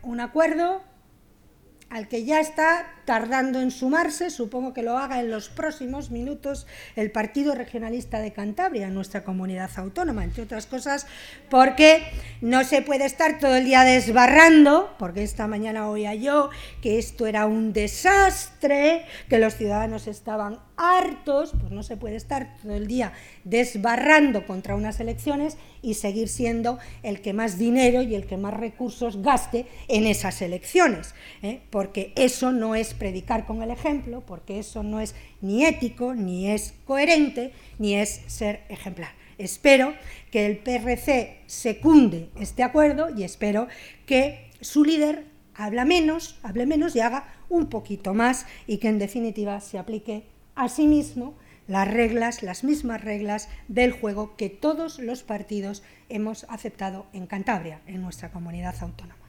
un acuerdo al que ya está tardando en sumarse, supongo que lo haga en los próximos minutos, el Partido Regionalista de Cantabria, nuestra comunidad autónoma, entre otras cosas, porque no se puede estar todo el día desbarrando, porque esta mañana oía yo que esto era un desastre, que los ciudadanos estaban hartos, pues no se puede estar todo el día desbarrando contra unas elecciones y seguir siendo el que más dinero y el que más recursos gaste en esas elecciones, porque eso no es predicar con el ejemplo, porque eso no es ni ético, ni es coherente, ni es ser ejemplar. Espero que el PRC secunde este acuerdo y espero que su líder hable menos y haga un poquito más y que en definitiva se aplique a sí mismo las reglas, las mismas reglas del juego que todos los partidos hemos aceptado en Cantabria, en nuestra comunidad autónoma.